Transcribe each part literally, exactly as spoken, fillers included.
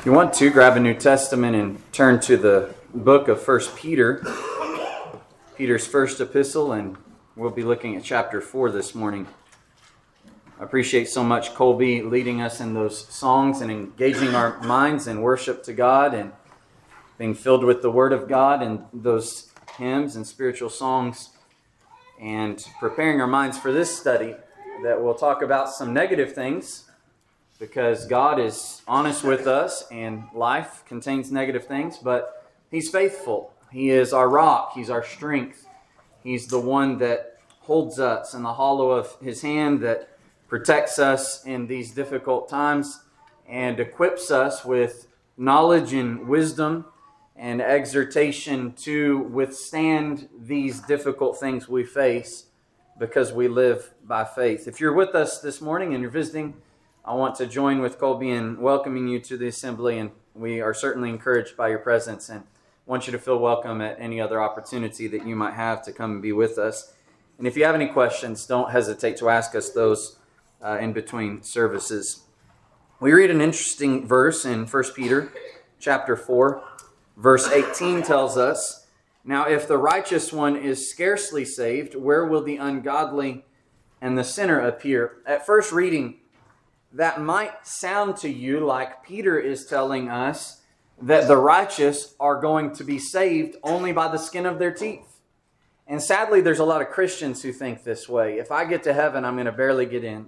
If you want to, grab a New Testament and turn to the book of First Peter, Peter's first epistle, and we'll be looking at chapter four this morning. I appreciate so much Colby leading us in those songs and engaging our minds in worship to God and being filled with the Word of God and those hymns and spiritual songs, and preparing our minds for this study that will talk about some negative things, because God is honest with us and life contains negative things, but He's faithful. He is our rock. He's our strength. He's the one that holds us in the hollow of His hand, that protects us in these difficult times and equips us with knowledge and wisdom and exhortation to withstand these difficult things we face because we live by faith. If you're with us this morning and you're visiting, I want to join with Colby in welcoming you to the assembly, and we are certainly encouraged by your presence and want you to feel welcome at any other opportunity that you might have to come and be with us. And if you have any questions, don't hesitate to ask us those uh, in between services. We read an interesting verse in First Peter chapter four. Verse eighteen tells us, "Now if the righteous one is scarcely saved, where will the ungodly and the sinner appear?" At first reading, that might sound to you like Peter is telling us that the righteous are going to be saved only by the skin of their teeth. And sadly, there's a lot of Christians who think this way. If I get to heaven, I'm going to barely get in.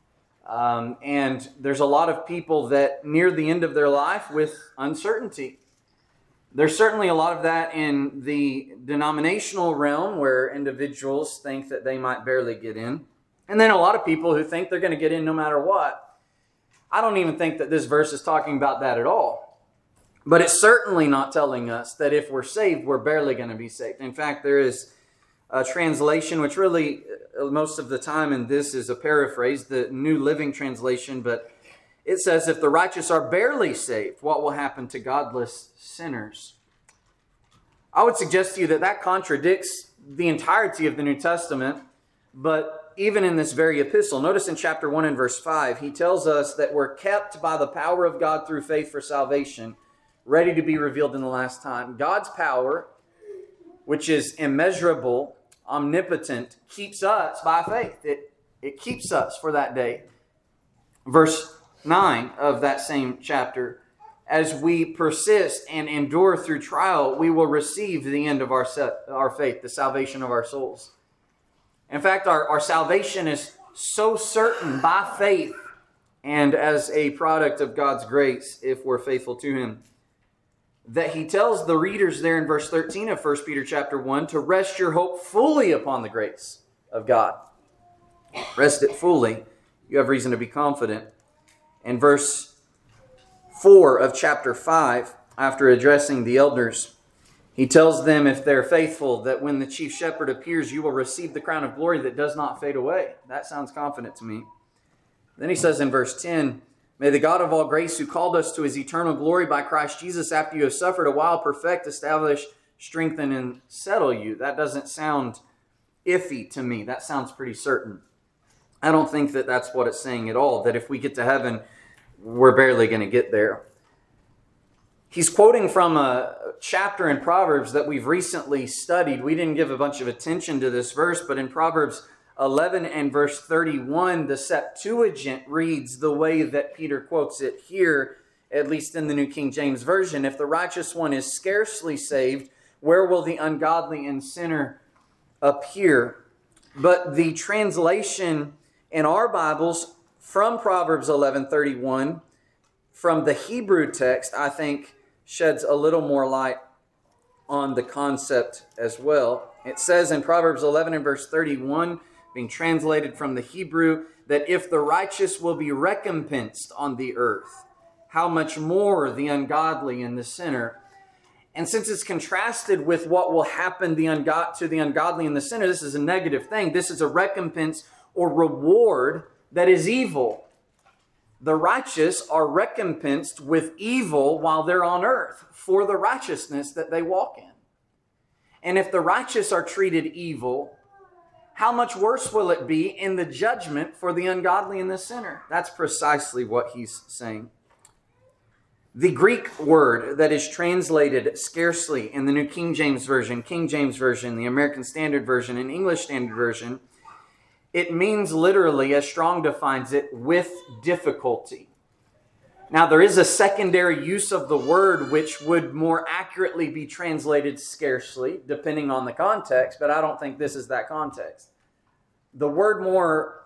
Um, and there's a lot of people that near the end of their life with uncertainty. There's certainly a lot of that in the denominational realm where individuals think that they might barely get in. And then a lot of people who think they're going to get in no matter what. I don't even think that this verse is talking about that at all. But it's certainly not telling us that if we're saved, we're barely going to be saved. In fact, there is a translation, which really most of the time in this is a paraphrase, the New Living Translation, but it says, "If the righteous are barely saved, what will happen to godless sinners?" I would suggest to you that that contradicts the entirety of the New Testament, but even in this very epistle, notice in chapter one and verse five, he tells us that we're kept by the power of God through faith for salvation, ready to be revealed in the last time. God's power, which is immeasurable, omnipotent, keeps us by faith. It, it keeps us for that day. Verse nine of that same chapter, "As we persist and endure through trial, we will receive the end of our, set, our faith, the salvation of our souls." In fact, our, our salvation is so certain by faith and as a product of God's grace if we're faithful to Him, that He tells the readers there in verse thirteen of First Peter chapter one to rest your hope fully upon the grace of God. Rest it fully. You have reason to be confident. In verse four of chapter five, after addressing the elders, he tells them, if they're faithful, that when the chief shepherd appears, you will receive the crown of glory that does not fade away. That sounds confident to me. Then he says in verse ten, "May the God of all grace, who called us to His eternal glory by Christ Jesus, after you have suffered a while, perfect, establish, strengthen, and settle you." That doesn't sound iffy to me. That sounds pretty certain. I don't think that that's what it's saying at all, that if we get to heaven, we're barely going to get there. He's quoting from a chapter in Proverbs that we've recently studied. We didn't give a bunch of attention to this verse, but in Proverbs eleven and verse thirty-one, the Septuagint reads the way that Peter quotes it here, at least in the New King James Version. "If the righteous one is scarcely saved, where will the ungodly and sinner appear?" But the translation in our Bibles from Proverbs eleven thirty-one, from the Hebrew text, I think sheds a little more light on the concept as well. It says in Proverbs eleven and verse thirty-one, being translated from the Hebrew, that if the righteous will be recompensed on the earth, how much more the ungodly and the sinner. And since it's contrasted with what will happen the ungod- to the ungodly and the sinner, this is a negative thing. This is a recompense or reward that is evil. The righteous are recompensed with evil while they're on earth for the righteousness that they walk in. And if the righteous are treated evil, how much worse will it be in the judgment for the ungodly and the sinner? That's precisely what he's saying. The Greek word that is translated scarcely in the New King James Version, King James Version, the American Standard Version, and English Standard Version, it means literally, as Strong defines it, with difficulty. Now, there is a secondary use of the word which would more accurately be translated scarcely, depending on the context, but I don't think this is that context. The word more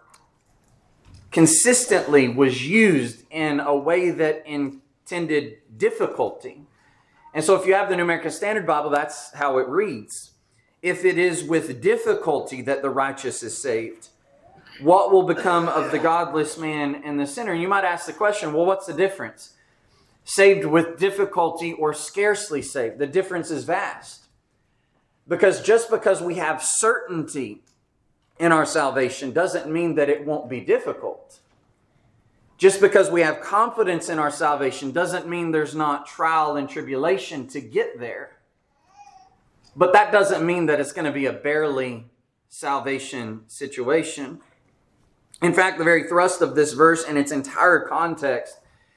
consistently was used in a way that intended difficulty. And so if you have the New American Standard Bible, that's how it reads. If it is with difficulty that the righteous is saved, what will become of the godless man and the sinner? And you might ask the question, well, what's the difference? Saved with difficulty or scarcely saved? The difference is vast. Because just because we have certainty in our salvation doesn't mean that it won't be difficult. Just because we have confidence in our salvation doesn't mean there's not trial and tribulation to get there. But that doesn't mean that it's going to be a barely salvation situation. In fact, the very thrust of this verse and its entire context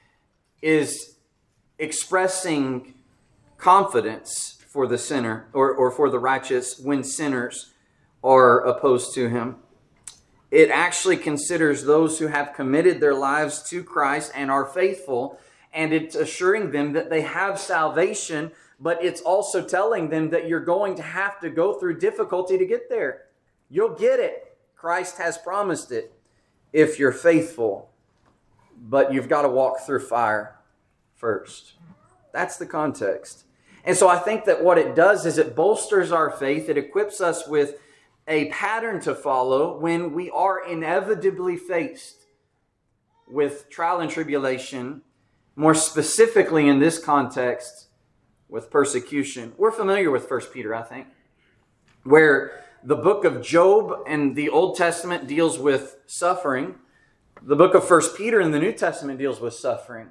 is expressing confidence for the sinner or, or for the righteous when sinners are opposed to him. It actually considers those who have committed their lives to Christ and are faithful, and it's assuring them that they have salvation, but it's also telling them that you're going to have to go through difficulty to get there. You'll get it. Christ has promised it if you're faithful, but you've got to walk through fire first. That's the context. And so I think that what it does is it bolsters our faith. It equips us with a pattern to follow when we are inevitably faced with trial and tribulation, more specifically in this context, with persecution. We're familiar with First Peter, I think, where the book of Job in the Old Testament deals with suffering. The book of First Peter in the New Testament deals with suffering.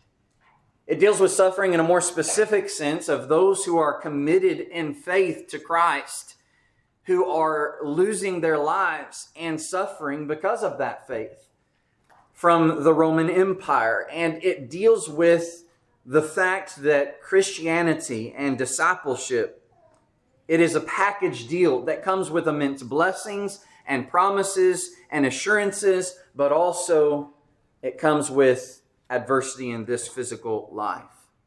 It deals with suffering in a more specific sense of those who are committed in faith to Christ, who are losing their lives and suffering because of that faith from the Roman Empire. And it deals with the fact that Christianity and discipleship, it is a package deal that comes with immense blessings and promises and assurances, but also it comes with adversity in this physical life.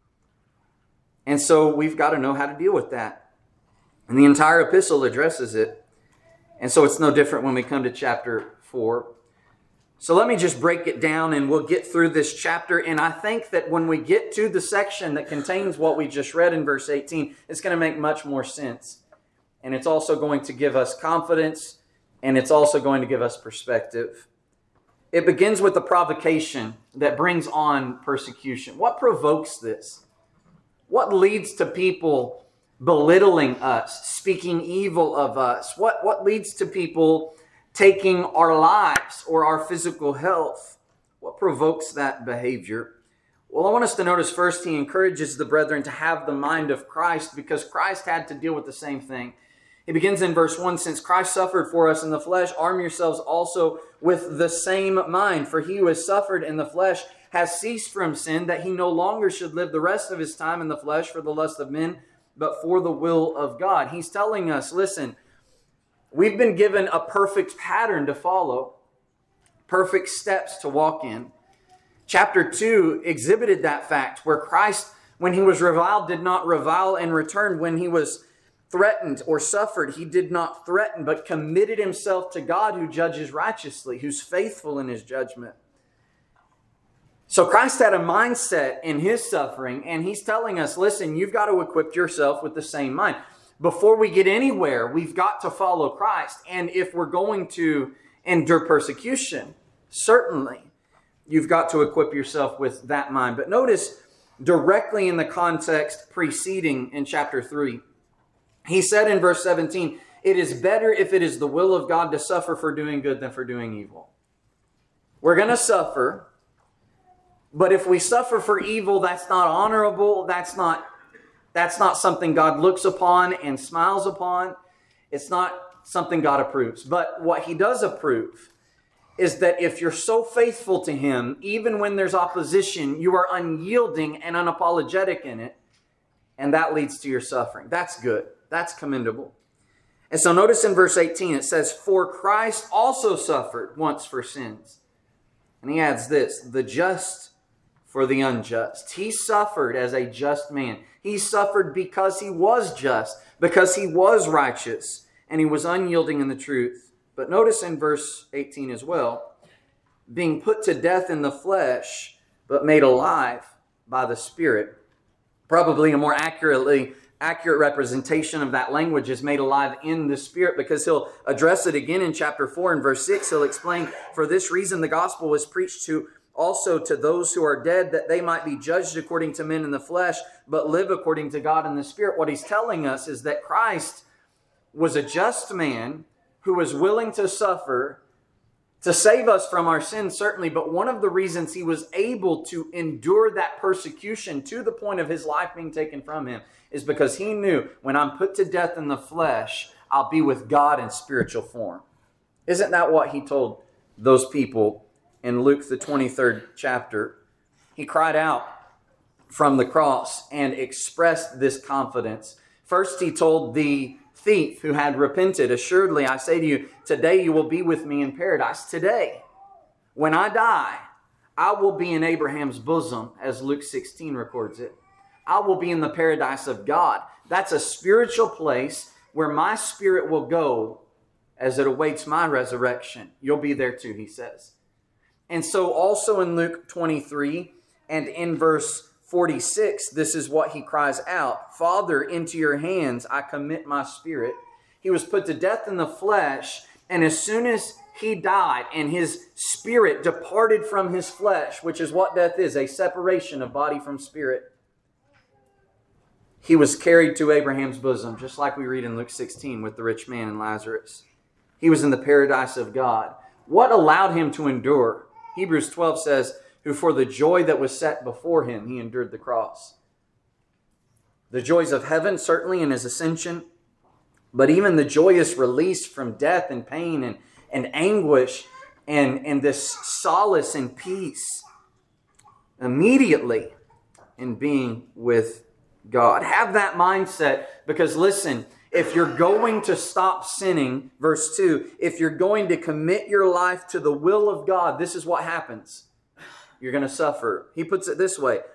And so we've got to know how to deal with that. And the entire epistle addresses it. And so it's no different when we come to chapter four. So let me just break it down and we'll get through this chapter. And I think that when we get to the section that contains what we just read in verse eighteen, it's going to make much more sense. And it's also going to give us confidence, and it's also going to give us perspective. It begins with the provocation that brings on persecution. What provokes this? What leads to people belittling us, speaking evil of us? What, what leads to people taking our lives or our physical health? What provokes that behavior? Well, I want us to notice first, he encourages the brethren to have the mind of Christ because Christ had to deal with the same thing. He begins in verse one, since Christ suffered for us in the flesh, arm yourselves also with the same mind. For he who has suffered in the flesh has ceased from sin, that he no longer should live the rest of his time in the flesh for the lust of men, but for the will of God. He's telling us, listen, we've been given a perfect pattern to follow, perfect steps to walk in. Chapter two exhibited that fact, where Christ, when he was reviled, did not revile in return. When he was threatened or suffered, he did not threaten, but committed himself to God who judges righteously, who's faithful in his judgment. So Christ had a mindset in his suffering, and he's telling us, listen, you've got to equip yourself with the same mind. Before we get anywhere, we've got to follow Christ. And if we're going to endure persecution, certainly you've got to equip yourself with that mind. But notice directly in the context preceding in chapter three, he said in verse seventeen, it is better if it is the will of God to suffer for doing good than for doing evil. We're going to suffer, but if we suffer for evil, that's not honorable. That's not, that's not something God looks upon and smiles upon. It's not something God approves. But what he does approve is that if you're so faithful to Him, even when there's opposition, you are unyielding and unapologetic in it, and that leads to your suffering. That's good. That's commendable. And so notice in verse eighteen, it says, "For Christ also suffered once for sins." And he adds this, "the just for the unjust." He suffered as a just man. He suffered because He was just, because He was righteous, and He was unyielding in the truth. But notice in verse eighteen as well, "being put to death in the flesh, but made alive by the Spirit." Probably a more accurately accurate representation of that language is "made alive in the Spirit," because he'll address it again in chapter four and verse six. He'll explain, "For this reason the gospel was preached to also to those who are dead, that they might be judged according to men in the flesh, but live according to God in the Spirit." What he's telling us is that Christ was a just man who was willing to suffer to save us from our sins, certainly, but one of the reasons he was able to endure that persecution to the point of his life being taken from him is because he knew, when I'm put to death in the flesh, I'll be with God in spiritual form. Isn't that what he told those people in Luke the twenty-third chapter? He cried out from the cross and expressed this confidence. First, he told the thief who had repented, "Assuredly, I say to you, today you will be with me in paradise." Today, when I die, I will be in Abraham's bosom, as Luke sixteen records it. I will be in the paradise of God. That's a spiritual place where my spirit will go as it awaits my resurrection. You'll be there too, he says. And so also in Luke twenty-three and in verse forty-six, this is what he cries out, "Father, into your hands I commit my spirit." He was put to death in the flesh, and as soon as he died and his spirit departed from his flesh, which is what death is, a separation of body from spirit, he was carried to Abraham's bosom, just like we read in Luke sixteen with the rich man and Lazarus. He was in the paradise of God. What allowed him to endure? Hebrews twelve says, "Who for the joy that was set before him, he endured the cross." The joys of heaven, certainly in his ascension, but even the joyous release from death and pain and, and anguish and, and this solace and peace immediately in being with God. Have that mindset, because listen, if you're going to stop sinning, verse two, if you're going to commit your life to the will of God, this is what happens. You're going to suffer. He puts it this way.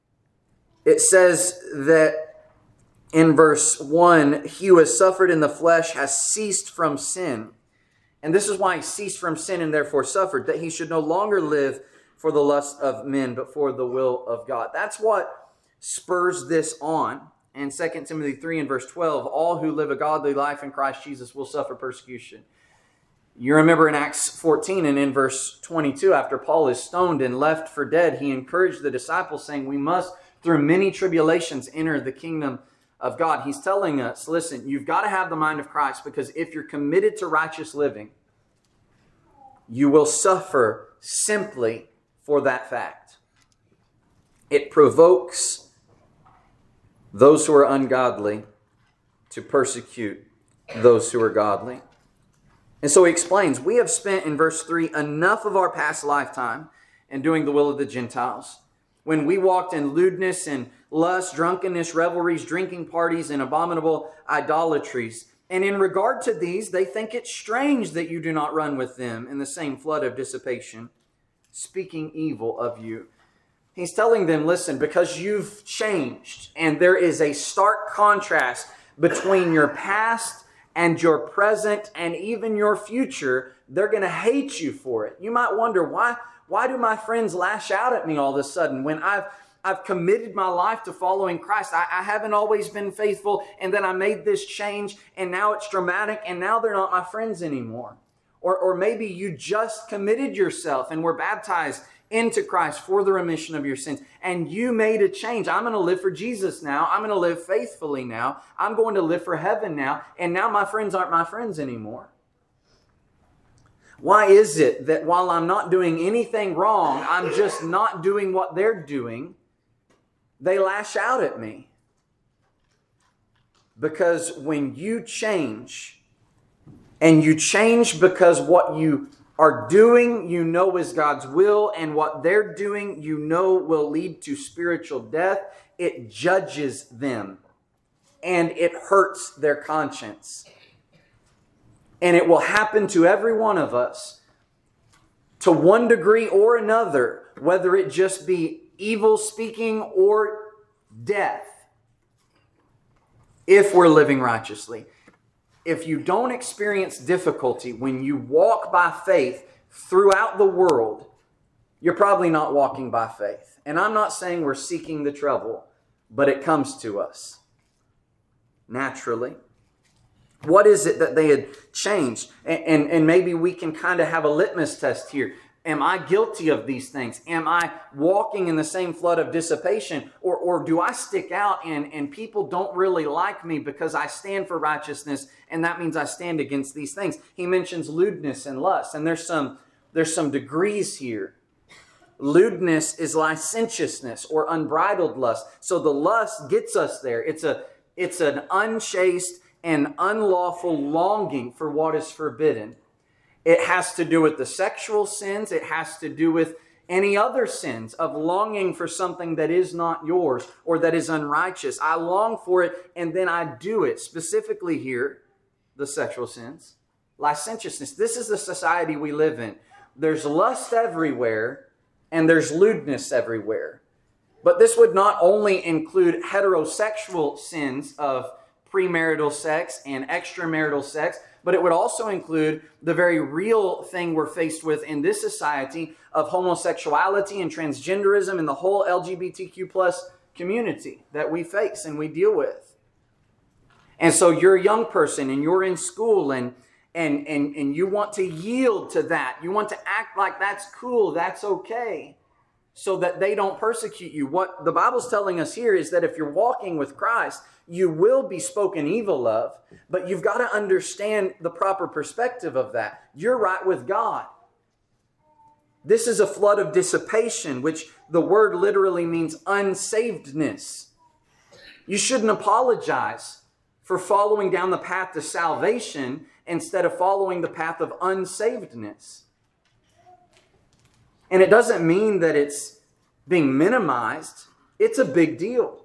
It says that in verse one, "He who has suffered in the flesh has ceased from sin." And this is why he ceased from sin and therefore suffered, that he should no longer live for the lust of men, but for the will of God. That's what spurs this on. And Second Timothy three and verse twelve, "All who live a godly life in Christ Jesus will suffer persecution." You remember in Acts fourteen and in verse twenty-two, after Paul is stoned and left for dead, he encouraged the disciples saying, "We must, through many tribulations, enter the kingdom of God." He's telling us, listen, you've got to have the mind of Christ, because if you're committed to righteous living, you will suffer simply for that fact. It provokes those who are ungodly to persecute those who are godly. And so he explains, we have spent, in verse three, enough of our past lifetime in doing the will of the Gentiles, when we walked in lewdness and lust, drunkenness, revelries, drinking parties, and abominable idolatries. And in regard to these, they think it strange that you do not run with them in the same flood of dissipation, speaking evil of you. He's telling them, listen, because you've changed, and there is a stark contrast between your past and your present and even your future, they're going to hate you for it. You might wonder, why, why do my friends lash out at me all of a sudden when I've I've committed my life to following Christ? I, I haven't always been faithful, and then I made this change, and now it's dramatic, and now they're not my friends anymore. Or, or maybe you just committed yourself and were baptized into Christ for the remission of your sins, and you made a change. I'm going to live for Jesus now. I'm going to live faithfully now. I'm going to live for heaven now, and now my friends aren't my friends anymore. Why is it that while I'm not doing anything wrong, I'm just not doing what they're doing, they lash out at me? Because when you change, and you change because what you are doing, you know is God's will, and what they're doing, you know will lead to spiritual death, it judges them and it hurts their conscience. And it will happen to every one of us to one degree or another, whether it just be evil speaking or death, if we're living righteously. If you don't experience difficulty when you walk by faith throughout the world, you're probably not walking by faith. And I'm not saying we're seeking the trouble, but it comes to us naturally. What is it that they had changed? And, and, and maybe we can kind of have a litmus test here. Am I guilty of these things? Am I walking in the same flood of dissipation? Or, or do I stick out and, and people don't really like me because I stand for righteousness, and that means I stand against these things? He mentions lewdness and lust, and there's some, there's some degrees here. Lewdness is licentiousness or unbridled lust. So the lust gets us there. It's a, it's an unchaste and unlawful longing for what is forbidden. It has to do with the sexual sins. It has to do with any other sins of longing for something that is not yours or that is unrighteous. I long for it and then I do it. Specifically here, the sexual sins. Licentiousness. This is the society we live in. There's lust everywhere and there's lewdness everywhere. But this would not only include heterosexual sins of premarital sex and extramarital sex, but it would also include the very real thing we're faced with in this society of homosexuality and transgenderism and the whole L G B T Q plus community that we face and we deal with. And so you're a young person and you're in school and, and, and, and you want to yield to that. You want to act like that's cool, that's okay, so that they don't persecute you. What the Bible's telling us here is that if you're walking with Christ, you will be spoken evil of, but you've got to understand the proper perspective of that. You're right with God. This is a flood of dissipation, which the word literally means unsavedness. You shouldn't apologize for following down the path to salvation instead of following the path of unsavedness. And it doesn't mean that it's being minimized. It's a big deal.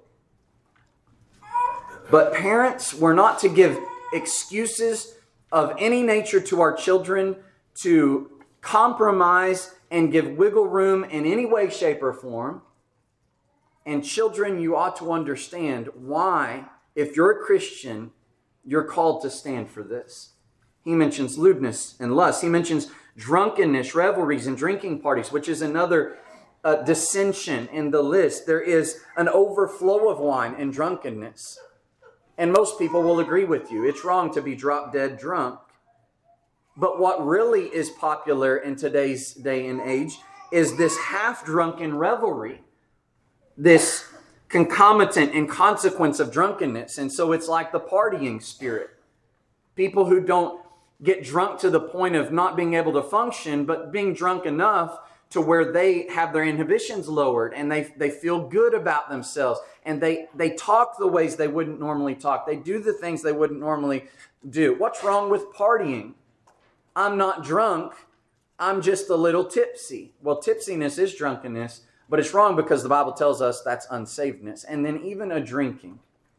But parents, we're not to give excuses of any nature to our children to compromise and give wiggle room in any way, shape, or form. And children, you ought to understand why, if you're a Christian, you're called to stand for this. He mentions lewdness and lust. He mentions drunkenness, revelries, and drinking parties, which is another uh, dissension in the list. There is an overflow of wine and drunkenness. And most people will agree with you. It's wrong to be drop dead drunk. But what really is popular in today's day and age is this half-drunken revelry, this concomitant and consequence of drunkenness. And so it's like the partying spirit. People who don't get drunk to the point of not being able to function, but being drunk enough to where they have their inhibitions lowered and they, they feel good about themselves. And they, they talk the ways they wouldn't normally talk. They do the things they wouldn't normally do. What's wrong with partying? I'm not drunk. I'm just a little tipsy. Well, tipsiness is drunkenness, but it's wrong because the Bible tells us that's unsavedness. And then even a drinking.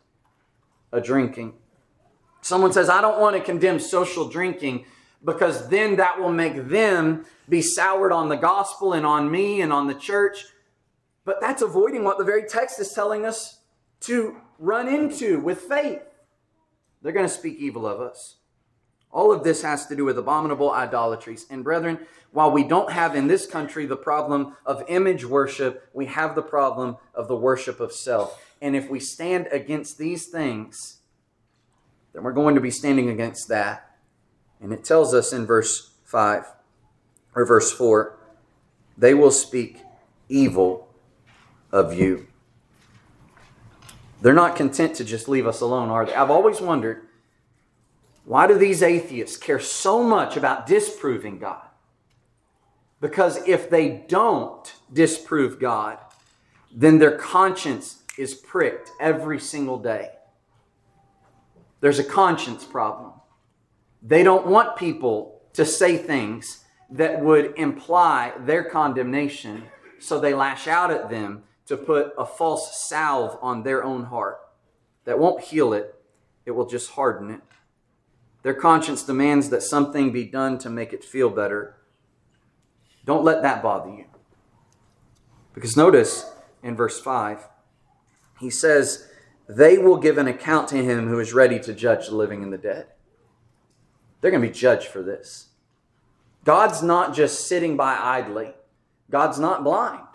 A drinking. Someone says, I don't want to condemn social drinking because then that will make them be soured on the gospel and on me and on the church. But that's avoiding what the very text is telling us to run into with faith. They're going to speak evil of us. All of this has to do with abominable idolatries. And brethren, while we don't have in this country the problem of image worship, we have the problem of the worship of self. And if we stand against these things, then we're going to be standing against that. And it tells us in verse five, or verse four, they will speak evil of you. They're not content to just leave us alone, are they? I've always wondered, why do these atheists care so much about disproving God? Because if they don't disprove God, then their conscience is pricked every single day. There's a conscience problem. They don't want people to say things that would imply their condemnation. So they lash out at them to put a false salve on their own heart that won't heal it. It will just harden it. Their conscience demands that something be done to make it feel better. Don't let that bother you. Because notice in verse five, he says, they will give an account to him who is ready to judge the living and the dead. They're going to be judged for this. God's not just sitting by idly. God's not blind.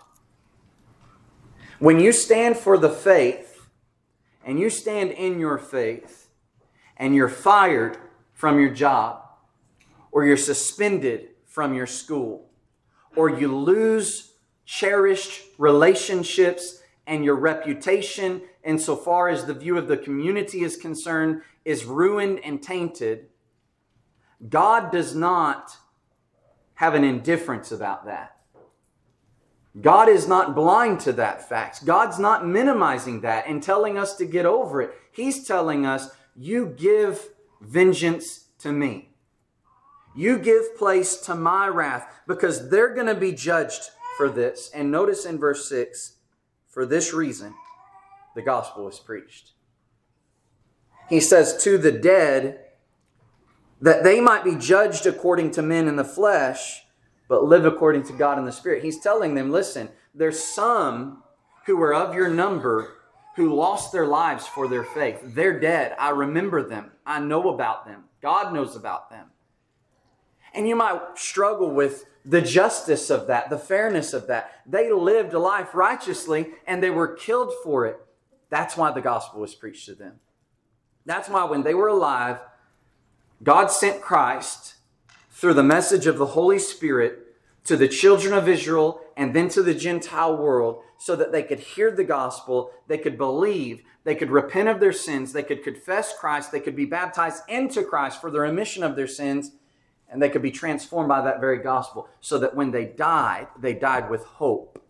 When you stand for the faith, and you stand in your faith, and you're fired from your job, or you're suspended from your school, or you lose cherished relationships and your reputation, insofar as the view of the community is concerned, is ruined and tainted, God does not have an indifference about that. God is not blind to that fact. God's not minimizing that and telling us to get over it. He's telling us, you give vengeance to me. You give place to my wrath, because they're going to be judged for this. And notice in verse six, for this reason, the gospel is preached. He says, to the dead, that they might be judged according to men in the flesh, but live according to God in the Spirit. He's telling them, listen, there's some who are of your number who lost their lives for their faith. They're dead. I remember them. I know about them. God knows about them. And you might struggle with the justice of that, the fairness of that. They lived a life righteously and they were killed for it. That's why the gospel was preached to them. That's why when they were alive, God sent Christ through the message of the Holy Spirit to the children of Israel and then to the Gentile world, so that they could hear the gospel, they could believe, they could repent of their sins, they could confess Christ, they could be baptized into Christ for the remission of their sins, and they could be transformed by that very gospel, so that when they died, they died with hope.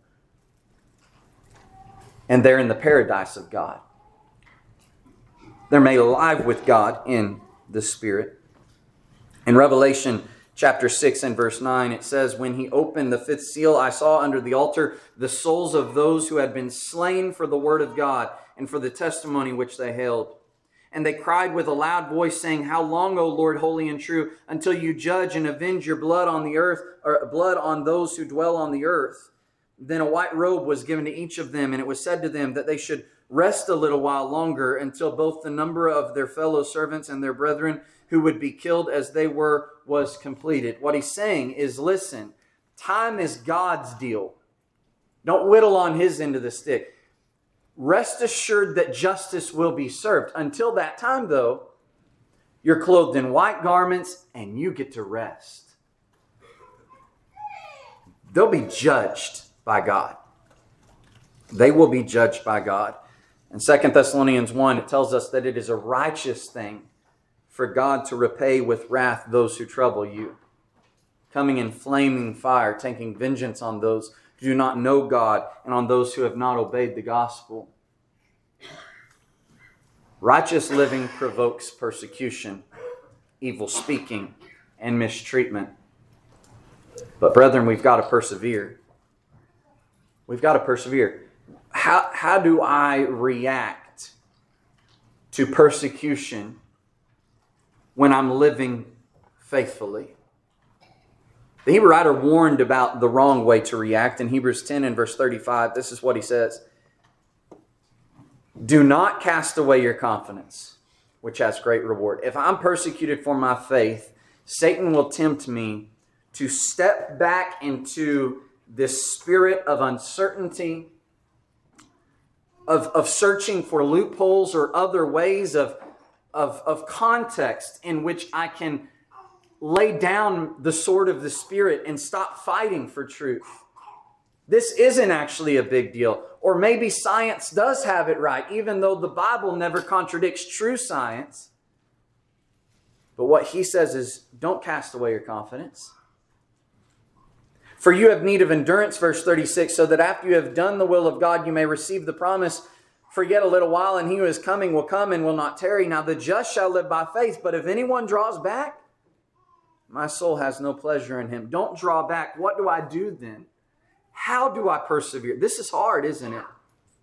And they're in the paradise of God. They're made alive with God in the Spirit. In Revelation chapter six and verse nine, it says, when he opened the fifth seal, I saw under the altar the souls of those who had been slain for the word of God and for the testimony which they held. And they cried with a loud voice, saying, how long, O Lord, holy and true, until you judge and avenge your blood on the earth, or blood on those who dwell on the earth? Then a white robe was given to each of them, and it was said to them that they should rest a little while longer, until both the number of their fellow servants and their brethren who would be killed as they were was completed. What he's saying is, listen, time is God's deal. Don't whittle on his end of the stick. Rest assured that justice will be served. Until that time, though, you're clothed in white garments and you get to rest. They'll be judged by God. They will be judged by God. In Second Thessalonians one, it tells us that it is a righteous thing for God to repay with wrath those who trouble you, coming in flaming fire, taking vengeance on those who do not know God and on those who have not obeyed the gospel. Righteous living provokes persecution, evil speaking, and mistreatment. But brethren, we've got to persevere. We've got to persevere. How, how do I react to persecution when I'm living faithfully? The Hebrew writer warned about the wrong way to react. In Hebrews ten and verse thirty-five, this is what he says. Do not cast away your confidence, which has great reward. If I'm persecuted for my faith, Satan will tempt me to step back into this spirit of uncertainty, of, of searching for loopholes or other ways of, of, of context in which I can lay down the sword of the Spirit and stop fighting for truth. This isn't actually a big deal. Or maybe science does have it right, even though the Bible never contradicts true science. But what he says is, don't cast away your confidence. For you have need of endurance, verse thirty-six, so that after you have done the will of God, you may receive the promise. For yet a little while, and he who is coming will come and will not tarry. Now the just shall live by faith. But if anyone draws back, My soul has no pleasure in him. Don't draw back. What do I do then? How do I persevere? This is hard, isn't it?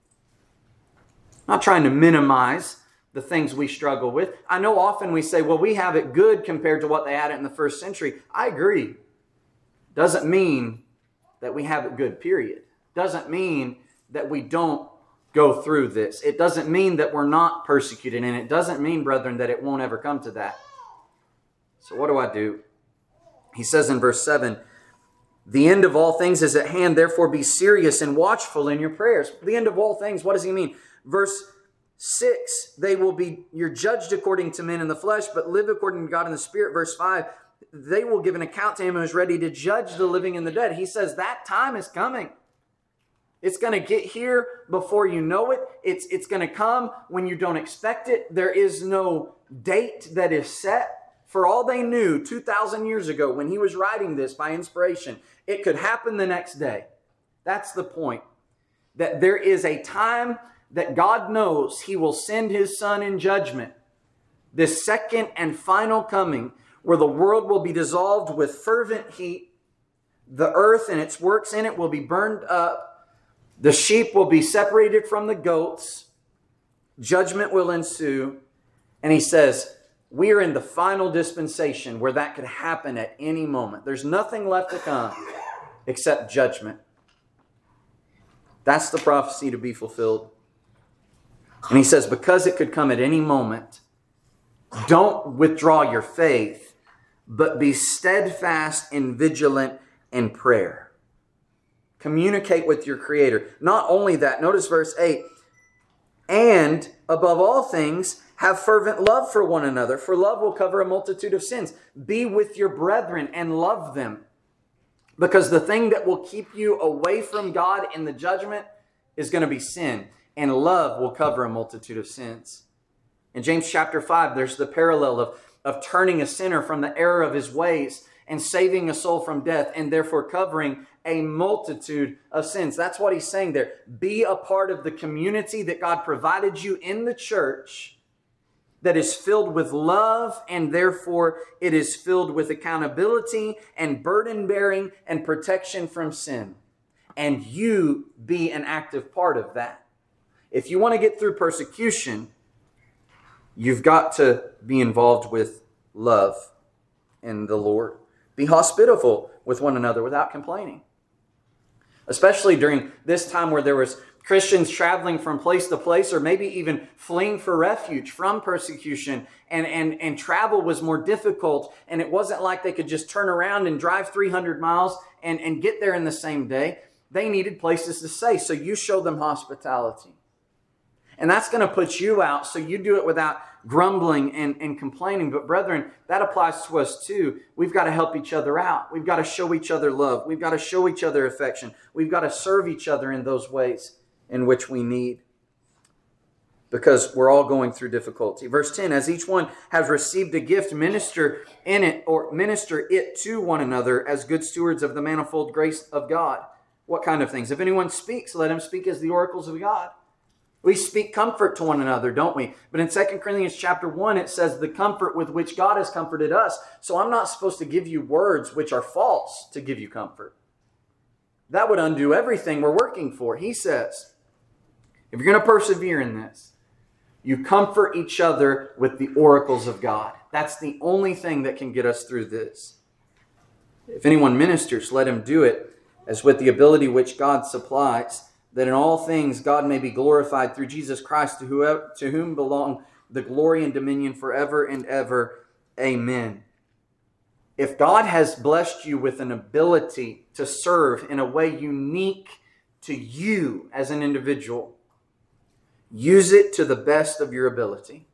I'm not trying to minimize the things we struggle with. I know often we say, well, we have it good compared to what they had it in the first century. I agree. Doesn't mean that we have it good, period. Doesn't mean that we don't go through this. It doesn't mean that we're not persecuted. And it doesn't mean, brethren, that it won't ever come to that. So what do I do? He says in verse seven, the end of all things is at hand, therefore be serious and watchful in your prayers. The end of all things, what does he mean? Verse six, they will be, you're judged according to men in the flesh, but live according to God in the Spirit. Verse five, they will give an account to him who is ready to judge the living and the dead. He says that time is coming. It's going to get here before you know it. It's, it's going to come when you don't expect it. There is no date that is set. For all they knew two thousand years ago when he was writing this by inspiration, it could happen the next day. That's the point. That there is a time that God knows he will send his Son in judgment. This second and final coming where the world will be dissolved with fervent heat. The earth and its works in it will be burned up. The sheep will be separated from the goats. Judgment will ensue. And he says, we are in the final dispensation where that could happen at any moment. There's nothing left to come except judgment. That's the prophecy to be fulfilled. And he says, because it could come at any moment, don't withdraw your faith, but be steadfast and vigilant in prayer. Communicate with your Creator. Not only that, notice verse eight, and above all things, have fervent love for one another, for love will cover a multitude of sins. Be with your brethren and love them. Because the thing that will keep you away from God in the judgment is going to be sin. And love will cover a multitude of sins. In James chapter five, there's the parallel of, of turning a sinner from the error of his ways and saving a soul from death, and therefore covering a multitude of sins. That's what he's saying there. Be a part of the community that God provided you in the church, that is filled with love, and therefore it is filled with accountability and burden bearing and protection from sin. And you be an active part of that. If you want to get through persecution, you've got to be involved with love in the Lord. Be hospitable with one another without complaining. Especially during this time where there was Christians traveling from place to place, or maybe even fleeing for refuge from persecution, and, and, and travel was more difficult, and it wasn't like they could just turn around and drive three hundred miles and, and get there in the same day. They needed places to stay, so you show them hospitality. And that's going to put you out, so you do it without grumbling and, and complaining. But brethren, that applies to us too. We've got to help each other out. We've got to show each other love. We've got to show each other affection. We've got to serve each other in those ways in which we need, because we're all going through difficulty. Verse ten, as each one has received a gift, minister in it, or minister it to one another as good stewards of the manifold grace of God. What kind of things? If anyone speaks, let him speak as the oracles of God. We speak comfort to one another, don't we? But in Second Corinthians chapter one, it says the comfort with which God has comforted us. So I'm not supposed to give you words which are false to give you comfort. That would undo everything we're working for. He says, if you're going to persevere in this, you comfort each other with the oracles of God. That's the only thing that can get us through this. If anyone ministers, let him do it as with the ability which God supplies, that in all things God may be glorified through Jesus Christ, to, whoever, to whom belong the glory and dominion forever and ever. Amen. If God has blessed you with an ability to serve in a way unique to you as an individual, use it to the best of your ability.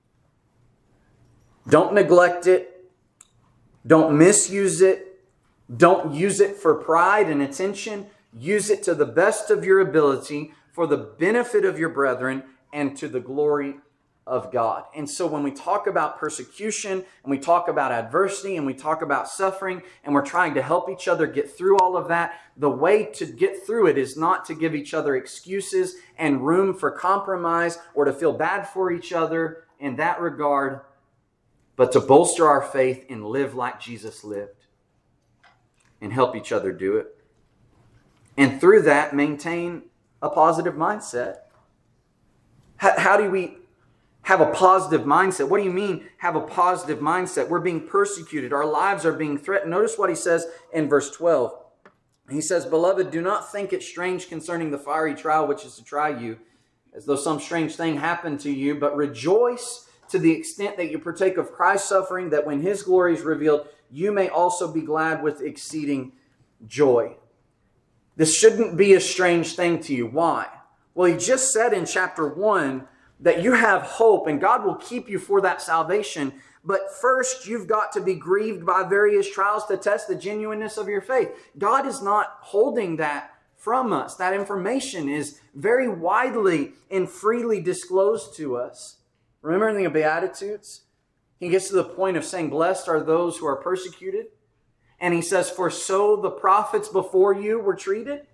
Don't neglect it. Don't misuse it. Don't use it for pride and attention. Use it to the best of your ability for the benefit of your brethren and to the glory of God. And so when we talk about persecution and we talk about adversity and we talk about suffering and we're trying to help each other get through all of that, the way to get through it is not to give each other excuses and room for compromise or to feel bad for each other in that regard, but to bolster our faith and live like Jesus lived. and help each other do it. And through that, maintain a positive mindset. How, how do we have a positive mindset? What do you mean, have a positive mindset? We're being persecuted. Our lives are being threatened. Notice what he says in verse twelve. He says, "Beloved, do not think it strange concerning the fiery trial which is to try you, as though some strange thing happened to you, but rejoice to the extent that you partake of Christ's suffering, that when his glory is revealed, you may also be glad with exceeding joy." This shouldn't be a strange thing to you. Why? Well, he just said in chapter one that you have hope and God will keep you for that salvation. But first, you've got to be grieved by various trials to test the genuineness of your faith. God is not holding that from us. That information is very widely and freely disclosed to us. Remember in the Beatitudes? He gets to the point of saying, "Blessed are those who are persecuted." And he says, "For so the prophets before you were treated."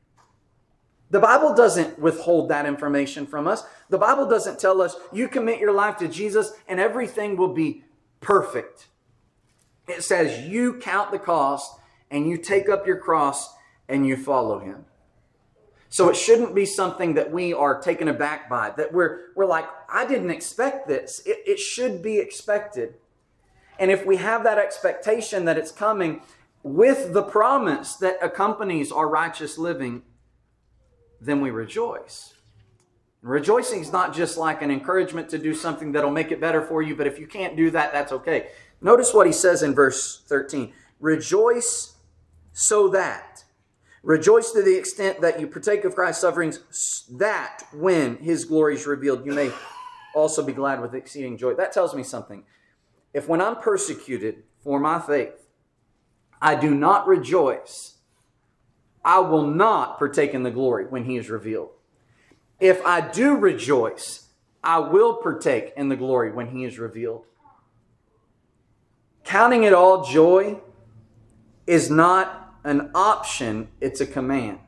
The Bible doesn't withhold that information from us. The Bible doesn't tell us you commit your life to Jesus and everything will be perfect. It says you count the cost and you take up your cross and you follow him. So it shouldn't be something that we are taken aback by, that we're, we're like, I didn't expect this. It, it should be expected. And if we have that expectation that it's coming with the promise that accompanies our righteous living, then we rejoice. And rejoicing is not just like an encouragement to do something that'll make it better for you, but if you can't do that, that's okay. Notice what he says in verse thirteen. Rejoice so that. Rejoice to the extent that you partake of Christ's sufferings, that when his glory is revealed, you may also be glad with exceeding joy. That tells me something. If when I'm persecuted for my faith, I do not rejoice, I will not partake in the glory when he is revealed. If I do rejoice, I will partake in the glory when he is revealed. Counting it all joy is not an option, it's a command.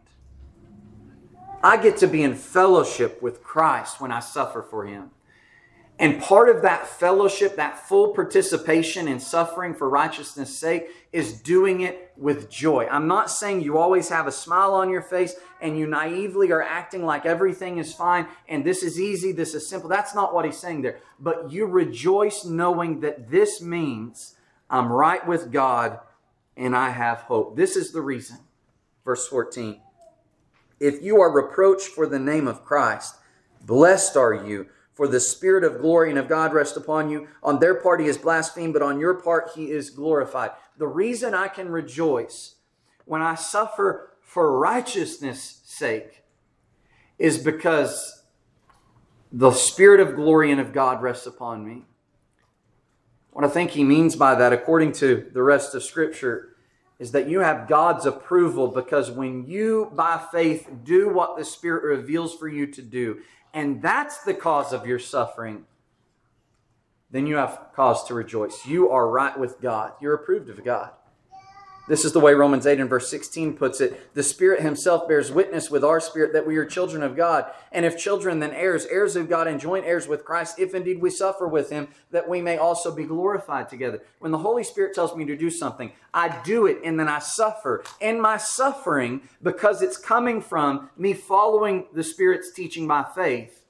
I get to be in fellowship with Christ when I suffer for him. And part of that fellowship, that full participation in suffering for righteousness' sake, is doing it with joy. I'm not saying you always have a smile on your face and you naively are acting like everything is fine and this is easy, this is simple. That's not what he's saying there. But you rejoice knowing that this means I'm right with God and I have hope. This is the reason. Verse fourteen. If you are reproached for the name of Christ, blessed are you, for the Spirit of glory and of God rests upon you. On their part he is blasphemed, but on your part he is glorified. The reason I can rejoice when I suffer for righteousness' sake is because the Spirit of glory and of God rests upon me. What I think he means by that, according to the rest of Scripture, is that you have God's approval because when you, by faith, do what the Spirit reveals for you to do, and that's the cause of your suffering, then you have cause to rejoice. You are right with God. You're approved of God. This is the way Romans eight and verse sixteen puts it. The Spirit himself bears witness with our spirit that we are children of God. And if children, then heirs, heirs of God and joint heirs with Christ, if indeed we suffer with him, that we may also be glorified together. When the Holy Spirit tells me to do something, I do it and then I suffer. And my suffering, because it's coming from me following the Spirit's teaching by faith,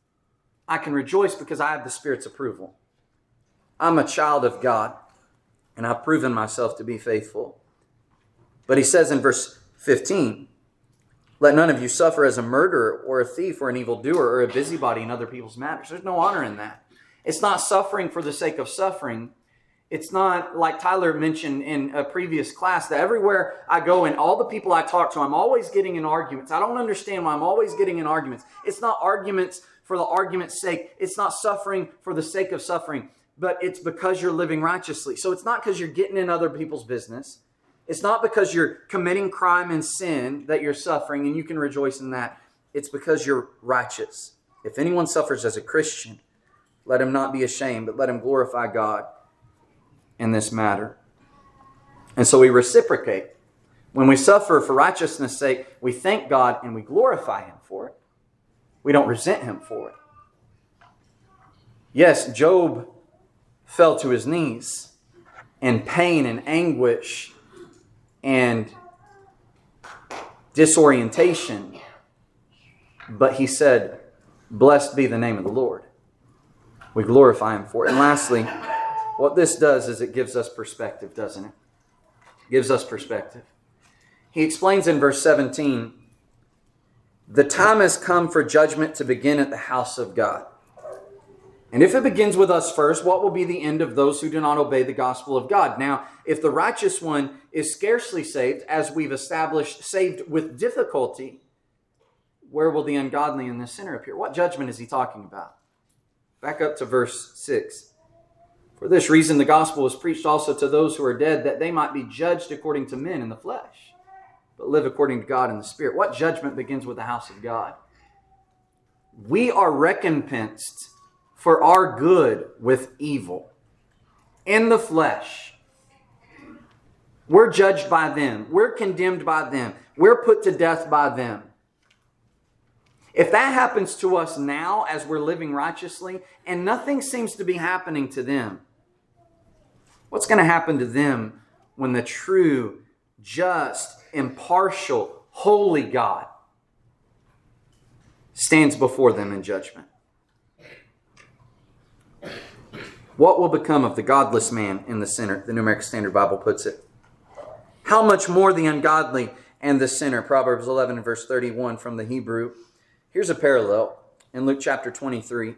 I can rejoice because I have the Spirit's approval. I'm a child of God and I've proven myself to be faithful. But he says in verse fifteen, let none of you suffer as a murderer or a thief or an evildoer or a busybody in other people's matters. There's no honor in that. It's not suffering for the sake of suffering. It's not like Tyler mentioned in a previous class that everywhere I go and all the people I talk to, I'm always getting in arguments. I don't understand why I'm always getting in arguments. It's not arguments for the argument's sake. It's not suffering for the sake of suffering, but it's because you're living righteously. So it's not because you're getting in other people's business. It's not because you're committing crime and sin that you're suffering and you can rejoice in that. It's because you're righteous. If anyone suffers as a Christian, let him not be ashamed, but let him glorify God in this matter. And so we reciprocate. When we suffer for righteousness' sake, we thank God and we glorify him for it. We don't resent him for it. Yes, Job fell to his knees in pain and anguish and disorientation. But he said, blessed be the name of the Lord. We glorify him for it. And lastly, what this does is it gives us perspective, doesn't it? It gives us perspective. He explains in verse seventeen, the time has come for judgment to begin at the house of God. And if it begins with us first, what will be the end of those who do not obey the gospel of God? Now, if the righteous one is scarcely saved, as we've established, saved with difficulty, where will the ungodly and the sinner appear? What judgment is he talking about? Back up to verse six. For this reason, the gospel was preached also to those who are dead, that they might be judged according to men in the flesh, but live according to God in the Spirit. What judgment begins with the house of God? We are recompensed for our good with evil in the flesh. We're judged by them. We're condemned by them. We're put to death by them. If that happens to us now as we're living righteously and nothing seems to be happening to them, what's going to happen to them when the true, just, impartial, holy God stands before them in judgment? What will become of the godless man and the sinner? The New American Standard Bible puts it. How much more the ungodly and the sinner? Proverbs eleven and verse thirty-one from the Hebrew. Here's a parallel in Luke chapter twenty-three.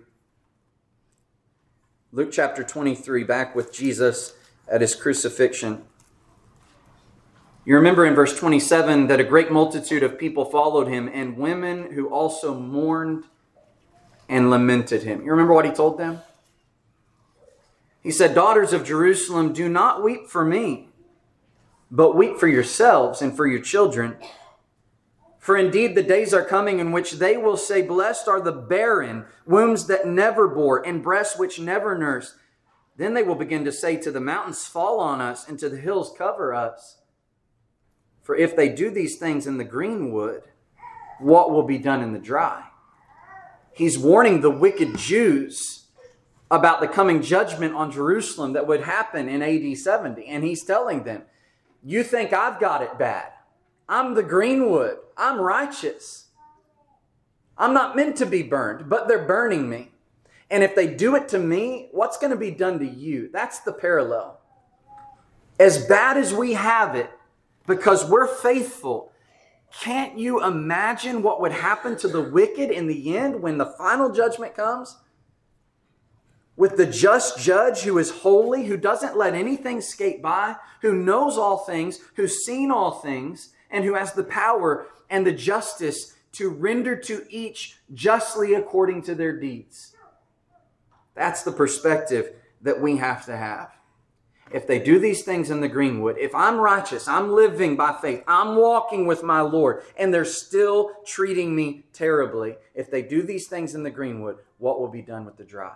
Luke chapter twenty-three, back with Jesus at his crucifixion. You remember in verse twenty-seven that a great multitude of people followed him, and women who also mourned and lamented him. You remember what he told them? He said, daughters of Jerusalem, do not weep for me, but weep for yourselves and for your children. For indeed the days are coming in which they will say, blessed are the barren, wombs that never bore, and breasts which never nursed. Then they will begin to say to the mountains, fall on us, and to the hills, cover us. For if they do these things in the green wood, what will be done in the dry? He's warning the wicked Jews about the coming judgment on Jerusalem that would happen in A D seventy. And he's telling them, you think I've got it bad. I'm the green wood. I'm righteous. I'm not meant to be burned, but they're burning me. And if they do it to me, what's going to be done to you? That's the parallel. As bad as we have it, because we're faithful, can't you imagine what would happen to the wicked in the end when the final judgment comes? With the just judge who is holy, who doesn't let anything skate by, who knows all things, who's seen all things, and who has the power and the justice to render to each justly according to their deeds. That's the perspective that we have to have. If they do these things in the greenwood, if I'm righteous, I'm living by faith, I'm walking with my Lord, and they're still treating me terribly, if they do these things in the greenwood, what will be done with the dry?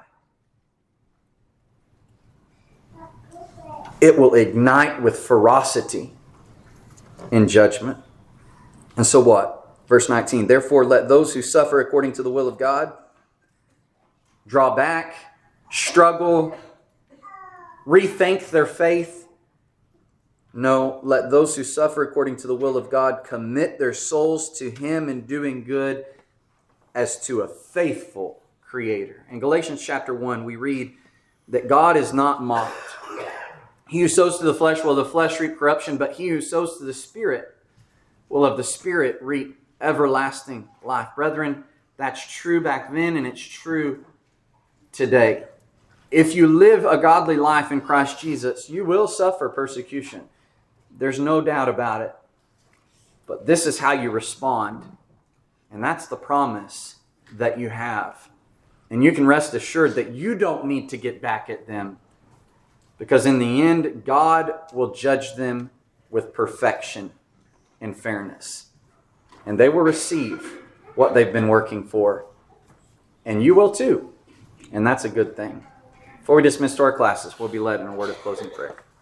It will ignite with ferocity in judgment. And so what? Verse nineteen, therefore let those who suffer according to the will of God draw back, struggle, rethink their faith. No, let those who suffer according to the will of God commit their souls to Him in doing good as to a faithful Creator. In Galatians chapter one, we read that God is not mocked. He who sows to the flesh will of the flesh reap corruption, but he who sows to the Spirit will of the Spirit reap everlasting life. Brethren, that's true back then and it's true today. If you live a godly life in Christ Jesus, you will suffer persecution. There's no doubt about it. But this is how you respond. And that's the promise that you have. And you can rest assured that you don't need to get back at them. Because in the end, God will judge them with perfection and fairness. And they will receive what they've been working for. And you will too. And that's a good thing. Before we dismiss to our classes, we'll be led in a word of closing prayer.